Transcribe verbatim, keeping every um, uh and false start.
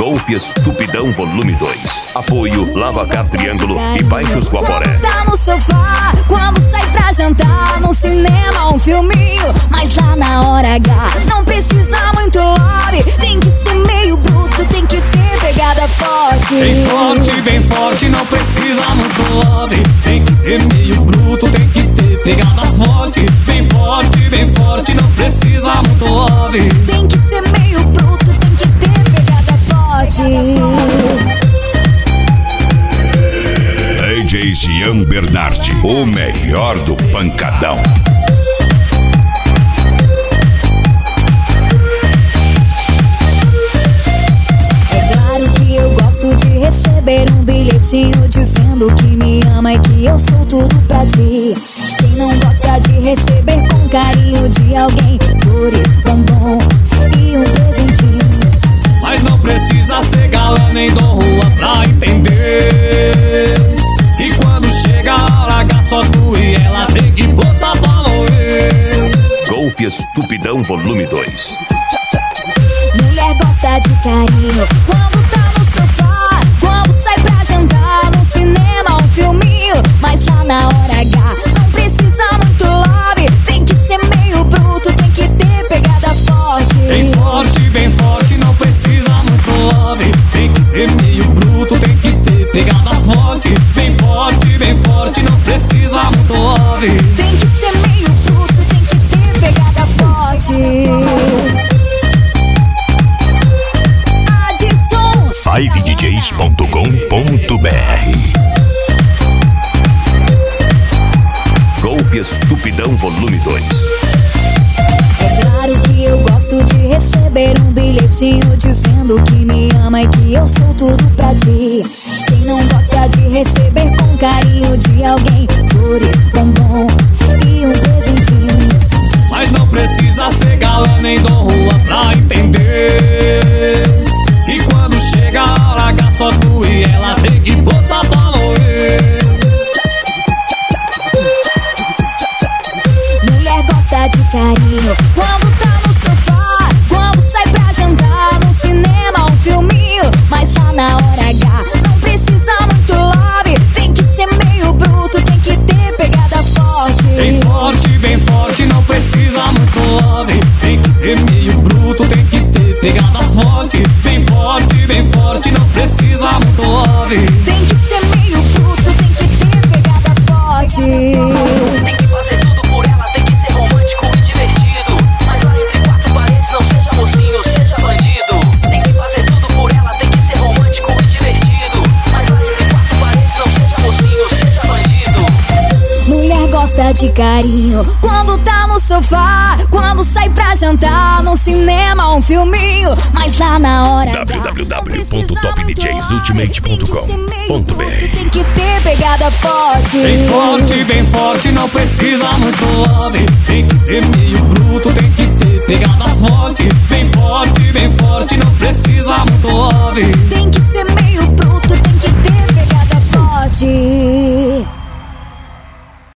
Golpe Estupidão Volume dois. Apoio Lavacar Triângulo e Baixos Guaporé. Quando tá no sofá, quando sai pra jantar, no cinema, um filminho, mas lá na hora H não precisa muito love, tem que ser meio bruto, tem que ter pegada forte. Bem forte, bem forte, não precisa muito love, tem que ser meio bruto, tem que ter pegada forte. Bem forte, bem forte, não precisa muito love, tem que ser meio bruto, tem que ter pegada forte. D J Gian Bernardi, o melhor do pancadão. É claro que eu gosto de receber um bilhetinho dizendo que me ama e que eu sou tudo pra ti. Quem não gosta de receber com carinho de alguém flores, bombons e um presentinho? Mas não precisa ser galã nem dom rua pra entender. E quando chega a hora H, só tu e ela tem que botar pra morrer. Golpe Estupidão Volume dois. Mulher gosta de carinho quando tá no sofá, quando sai pra jantar, no cinema, um filminho, mas lá na hora H não precisa muito love, tem que ser meio bruto, tem que ter pegada forte. Bem forte, bem forte, não precisa muito love, tem que ser meio bruto, tem que ter pegada forte. Bem forte, bem forte, não precisa muito love, tem que ser meio bruto, tem que ter pegada forte. Adson five d js ponto com ponto b r. Golpe Estupidão Volume dois. É claro que eu gosto de receber um bilhetinho dizendo que me ama e que eu sou tudo pra ti. Quem não gosta de receber com carinho de alguém flores, bombons e um presentinho? mas não precisa ser galã nem dom rua pra entender. E quando chega a hora H, só tu e ela tem que botar pra morrer. Mulher gosta de carinho quando tá no sofá, quando sai pra jantar, no cinema, um filminho, mas lá na hora H não precisa muito love, tem que ser meio bruto, tem que ter pegada forte. Bem forte, bem forte, não precisa muito love, tem que ser meio bruto, tem que ter pegada forte. Bem forte, bem forte, não precisa muito love, tem que ser meio bruto, tem que ter pegada forte. Tem que fazer tudo por ela, tem que ser romântico e divertido, mas lá entre quatro paredes não seja mocinho, seja bandido. Tem que fazer tudo por ela, tem que ser romântico e divertido, mas lá entre quatro paredes não seja mocinho, seja bandido. Mulher gosta de carinho quando tá no sofá, quando sai pra jantar, no cinema, um filminho, mas lá na hora w w w ponto top d js ultimate ponto com ponto b r. tem que ter pegada forte. bem forte, bem forte, não precisa muito love, tem que ser meio bruto, tem que ter pegada forte.